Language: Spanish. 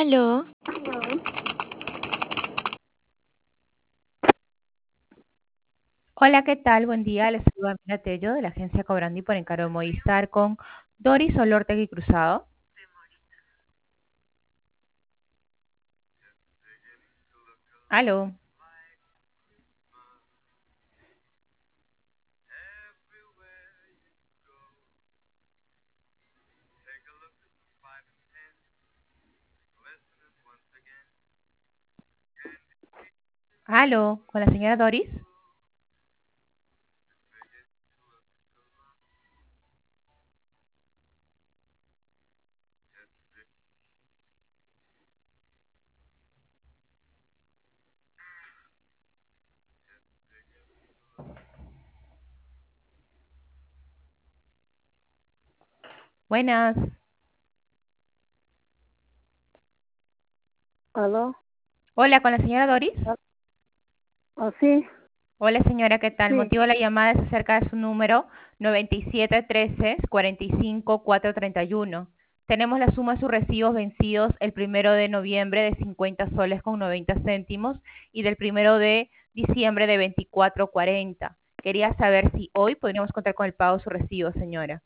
Aló, Hola, ¿qué tal? Buen día. Les saluda Mira Tello de la agencia Cobrandi por encargo de Movistar con Doris Olortegui Cruzado. Aló. Aló, con la señora Doris. Buenas. ¿Aló? Hola, con la señora Doris. Sí, Hola, señora, ¿qué tal? sí. Motivo de la llamada es acerca de su número 9713-45431. Tenemos la suma de sus recibos vencidos el 1 de noviembre de 50 soles con 90 céntimos y del 1 de diciembre de 24.40. Quería saber si hoy podríamos contar con el pago de su recibo, señora.